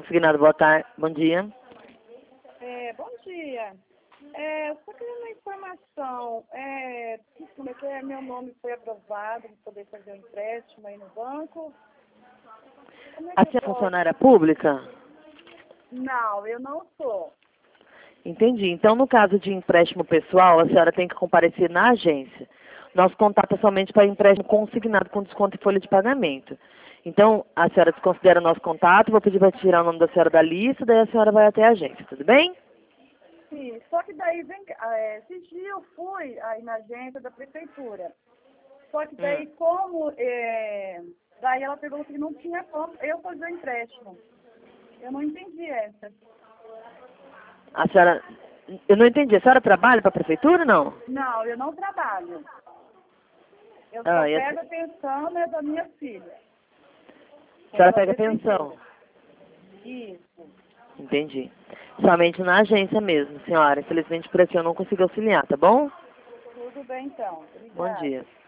consignado. Boa tarde. Bom dia. Bom dia. Eu só queria uma informação. Como é que meu nome foi aprovado para poder fazer um empréstimo aí no banco? Como é A que eu senhora é posso? funcionária pública? Não, eu não sou. Entendi. Então, no caso de empréstimo pessoal, a senhora tem que comparecer na agência. Nosso contato é somente para empréstimo consignado com desconto em folha de pagamento. Então, a senhora desconsidera nosso contato, vou pedir para tirar o nome da senhora da lista, daí a senhora vai até a agência, tudo bem? Sim, só que daí, esses dias eu fui aí na agência da prefeitura. Só que daí, daí ela perguntou que não tinha como eu fazer o empréstimo. Eu não entendi essa. A senhora... Eu não entendi. A senhora trabalha para a prefeitura ou não? Não, eu não trabalho. Eu só Ah, pego a pensão, né, da minha filha. a senhora pega pensão. Isso. Entendi. Somente na agência mesmo, senhora. Infelizmente, por aqui eu não consigo auxiliar, tá bom? Tudo bem, então. Bom Obrigada. dia.